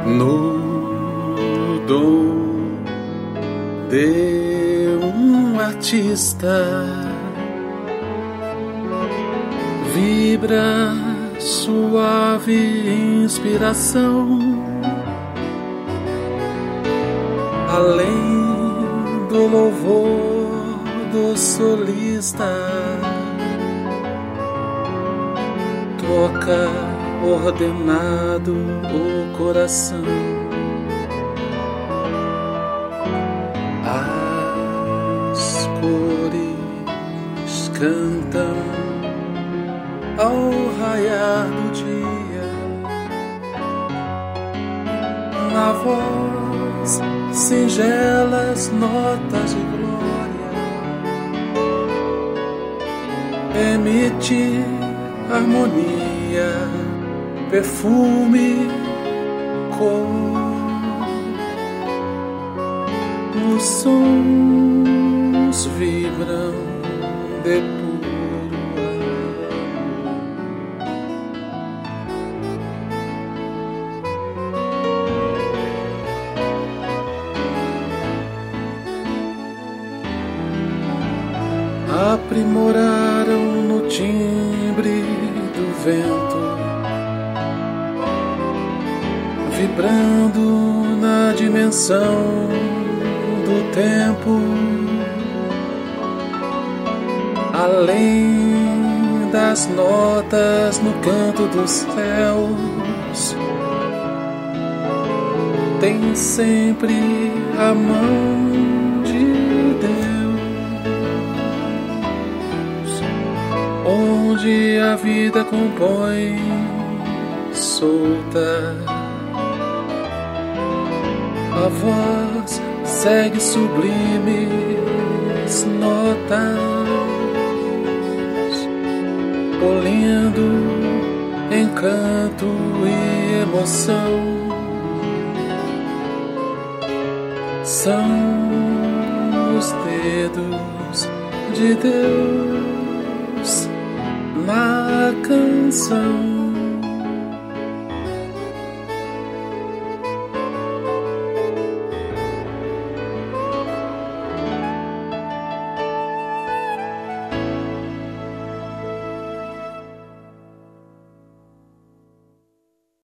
No dom de um artista vibra suave inspiração, além do louvor do solista, toca ordenado o coração. As cores cantam ao raiar do dia, na voz singelas notas de glória, emite harmonia, perfume, cor. Os sons vibram de puro amor. Aprimoraram no timbre do vento, vibrando na dimensão do tempo, além das notas no canto dos céus, tem sempre a mão de Deus, onde a vida compõe solta. A voz segue sublimes notas, polindo encanto e emoção. São os dedos de Deus na canção.